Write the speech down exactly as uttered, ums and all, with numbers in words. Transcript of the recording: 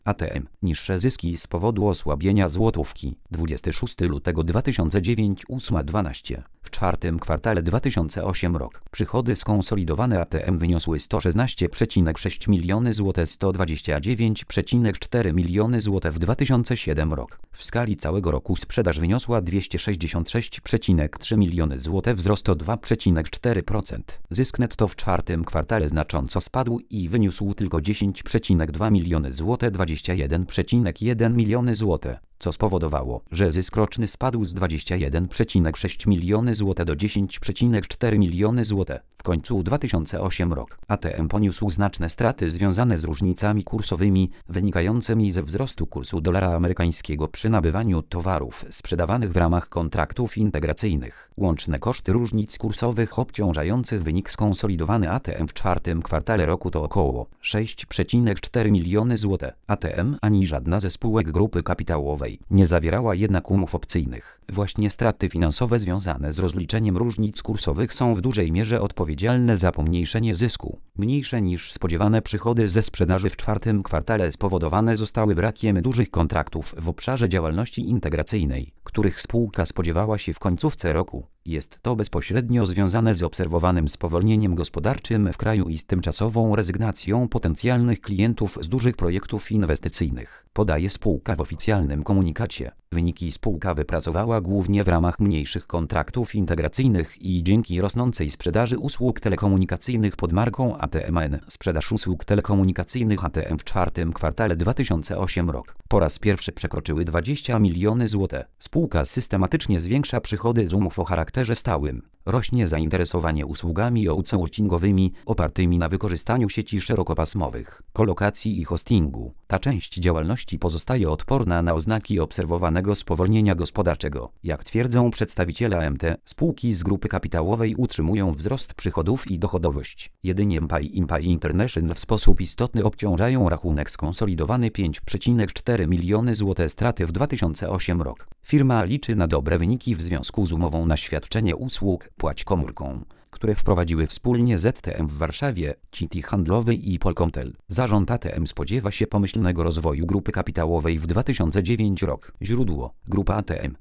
A T M. Niższe zyski z powodu osłabienia złotówki. dwudziestego szóstego lutego dwa tysiące dziewięć ósma dwanaście. W czwartym kwartale dwa tysiące ósmego rok. Przychody skonsolidowane A T M wyniosły sto szesnaście przecinek sześć miliony złotych, sto dwadzieścia dziewięć przecinek cztery miliony złotych w dwa tysiące siódmym rok. W skali całego roku sprzedaż wyniosła dwieście sześćdziesiąt sześć przecinek trzy miliony złotych, wzrost o dwa przecinek cztery procent. Zysk netto w czwartym kwartale znacząco spadł i wyniósł tylko dziesięć przecinek dwa miliony złotych, dwadzieścia jeden przecinek jeden miliony złotych, co spowodowało, że zysk roczny spadł z dwadzieścia jeden przecinek sześć miliony złotych do dziesięć przecinek cztery miliony złotych. W końcu dwa tysiące ósmy rok. A T M poniósł znaczne straty związane z różnicami kursowymi wynikającymi ze wzrostu kursu dolara amerykańskiego przy nabywaniu towarów sprzedawanych w ramach kontraktów integracyjnych. Łączne koszty różnic kursowych obciążających wynik skonsolidowany A T M w czwartym kwartale roku to około sześć przecinek cztery miliony złotych. A T M ani żadna ze spółek grupy kapitałowej nie zawierała jednak umów opcyjnych. Właśnie straty finansowe związane z rozliczeniem różnic kursowych są w dużej mierze odpowiedzialne za pomniejszenie zysku. Mniejsze niż spodziewane przychody ze sprzedaży w czwartym kwartale spowodowane zostały brakiem dużych kontraktów w obszarze działalności integracyjnej, których spółka spodziewała się w końcówce roku. Jest to bezpośrednio związane z obserwowanym spowolnieniem gospodarczym w kraju i z tymczasową rezygnacją potencjalnych klientów z dużych projektów inwestycyjnych, podaje spółka w oficjalnym komunikacie. Wyniki spółka wypracowała głównie w ramach mniejszych kontraktów integracyjnych i dzięki rosnącej sprzedaży usług telekomunikacyjnych pod marką A T M N. Sprzedaż usług telekomunikacyjnych A T M w czwartym kwartale dwa tysiące ósmego rok po raz pierwszy przekroczyły dwadzieścia miliony złotych. Spółka systematycznie zwiększa przychody z umów o charakterze stałym. Rośnie zainteresowanie usługami outsourcingowymi opartymi na wykorzystaniu sieci szerokopasmowych, kolokacji i hostingu. Ta część działalności pozostaje odporna na oznaki obserwowanego spowolnienia gospodarczego. Jak twierdzą przedstawiciele A M T, spółki z grupy kapitałowej utrzymują wzrost przychodów i dochodowość. Jedynie M P I i M P I International w sposób istotny obciążają rachunek skonsolidowany pięć przecinek cztery miliony złotych straty w dwa tysiące ósmym rok. Firma liczy na dobre wyniki w związku z umową na świadczenie usług Płać komórką, które wprowadziły wspólnie Z T M w Warszawie, Citi Handlowy i Polkomtel. Zarząd A T M spodziewa się pomyślnego rozwoju grupy kapitałowej w dwa tysiące dziewiątym rok. Źródło: Grupa A T M.